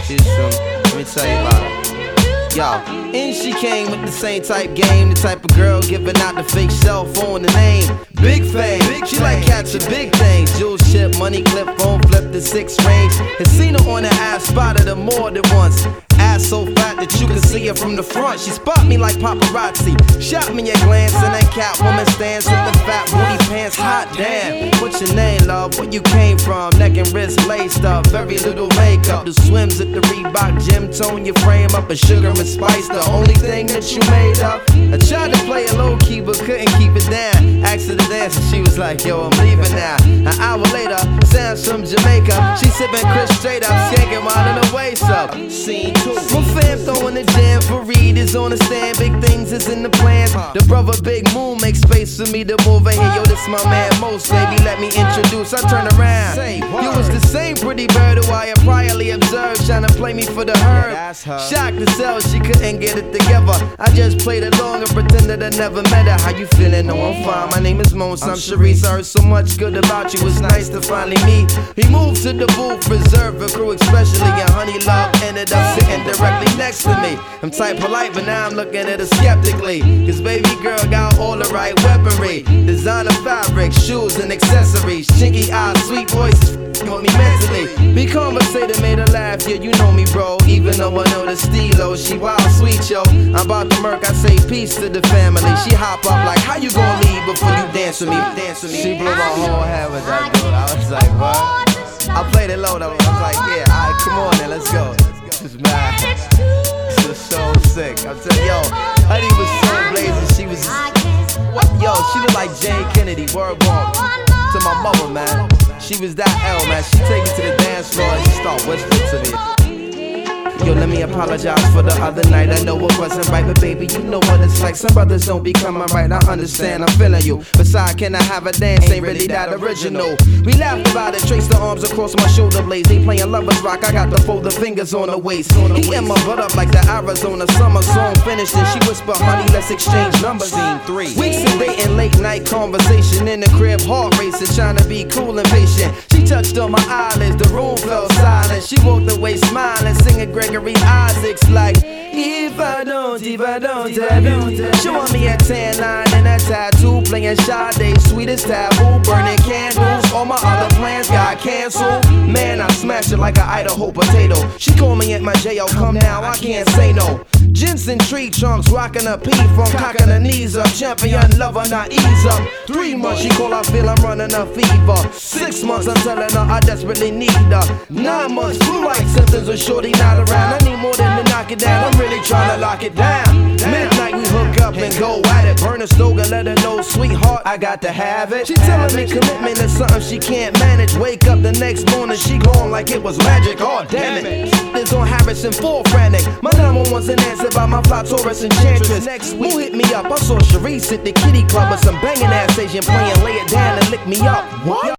She's from, let me tell you about her. Yo, and she came with the same type game, the type of girl giving out the fake cell phone, the name Big Fame. She like catching big things, jewel ship, money clip, phone flip, the 6 range. Had seen her on the ass, spotted her more than once. Ass so fat that you can see her from the front. She spot me like paparazzi, shot me a glance, and that Catwoman stands with the fat booty pants. Hot damn, what's your name, love? Where you came from? Neck and wrist laced up, very little makeup. The swims at the Reebok gym, tone your frame up, a sugar and spice, the only thing that you made up. I tried to play it low key, but couldn't keep it down. Asked her to dance, and she was like, yo, I'm leaving now. An hour later, Sam's from Jamaica. She sipping Chris straight up, skanking while in her waist up. Scene 2. My fam throwing the jam for Reed is on the stand. Big things is in the plans. The brother Big Moon makes space for me to move in here. Yo, this my man Most, baby, let me introduce. I turn around. You was the same pretty bird who I had priorly observed, trying to play me for the herb. Shocked to sell, she couldn't get it together. I just played along and pretended I never met her. How you feeling? No, I'm fine. My name is Mons. I'm Sharice. I heard so much good about you. It's nice to finally meet. He moved to the booth, reserved for crew, especially, and Honey Love ended up sitting directly next to me. I'm type polite, but now I'm looking at her skeptically. Cause baby girl got all the right weaponry. Designer fabric, shoes and accessories. Chinky eyes, sweet voices with me mentally. We conversated, made her laugh, yeah, you know me, bro. Even though I know the stilo, she wild sweet, yo. I'm about to murk, I say peace to the family. She hop up like, how you gon' leave before you dance with me? Dance with me. She blew my whole head with that dude. I was like, what? I played it low though. I was like, yeah, alright, come on then, let's go. This is mad. This is so sick. I'm telling yo, Honey was so blazing. She was, yo, she looked like Jane Kennedy. Word walk to my mother, man. She was that L, man. She take me to the dance floor and she start whispering to me. Yo, let me apologize for the other night. I know it wasn't right, but baby, you know what it's like. Some brothers don't be coming right. I understand, I'm feeling you. Besides, can I have a dance? Ain't really that original. We laughed about it, traced the arms across my shoulder blades. They playing lovers rock, I got the folded fingers on the waist. He in my butt up like the Arizona summer song finished, and she whispered, honey, let's exchange numbers. Scene 3. Weeks of dating, late night conversation in the crib, heart racing, trying to be cool and patient. She touched on my eyelids, the room fell silent. She walked away smiling, singing Gregory Isaacs like, if I don't, showing me a tan line and a tattoo, playing Sade, sweetest taboo, burning candles. All my other plans got canceled. Man, I smashed it like an Idaho potato. She called me at my jail, come now, I can't say no. Jensen tree trunks, rocking a P from cocking her knees up. Champion lover, not ease up. 3 months, she call, I feel I'm running a fever. 6 months, I'm telling her I desperately need her. 9 months, flu-like symptoms with shorty not around. I need more than to knock it down, I'm really trying to lock it down. Midnight, we hook up and go at it. Burn a slogan, let her know, sweetheart, I got to have it. She telling me commitment is something she can't manage. Wake up the next morning, she gone like it was magic. Oh, damn it. It's on Harrison, full frantic. My 911's an answer by my fly Taurus enchantress. Next week, who hit me up? I saw Sharice at the kitty club with some banging ass Asian playing Lay It Down and Lick Me Up. What?